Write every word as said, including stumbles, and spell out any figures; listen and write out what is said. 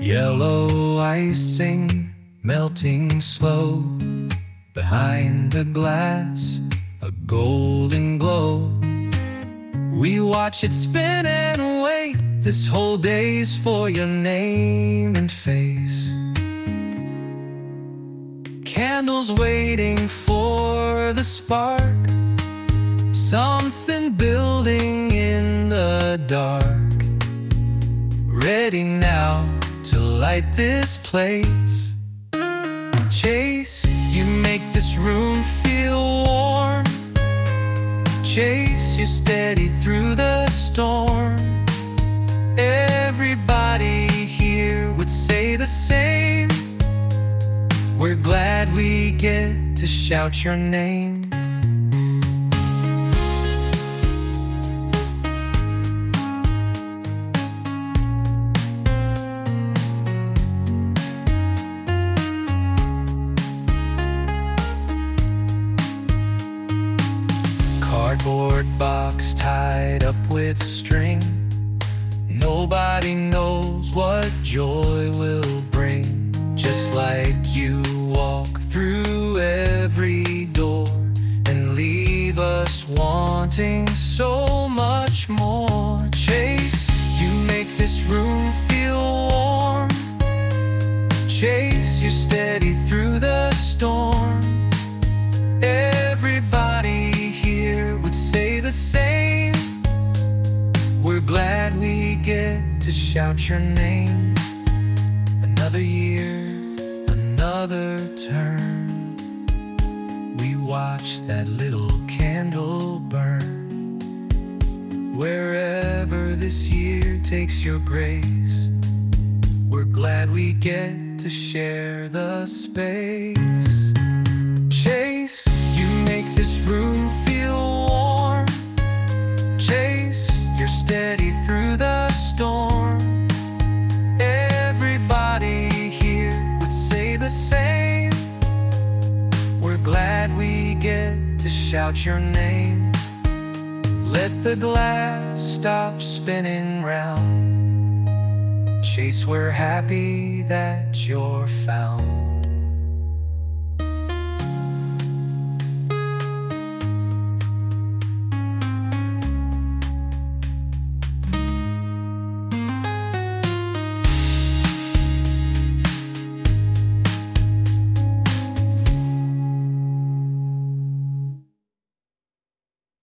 Yellow icing, melting slow. Behind the glass, a golden glow. We watch it spin and wait. This whole day's for your name and face. Candles waiting for the spark. Something building in the dark. Ready now to light this place. Chase, you make this room feel warm. Chase, you're steady through the storm. Everybody here would say the same. We're glad we get to shout your name. Cardboard box tied up with string. Nobody knows what joy will bring. Just like you walk through every door and leave us wanting so much more. Chase, you make this room feel warm. Chase, you're steady through the storm. Everybody here would say the same. We're glad we get to shout your name. Another year, another turn. We watch that little candle burn. Wherever this year takes your grace, we're glad we get to share the space. Chase, you make this room feel warm. Chase, you're steady through the storm. Everybody here would say the same. We're glad we get to shout your name. Let the glass stop spinning round. Chase, we're happy that you're found.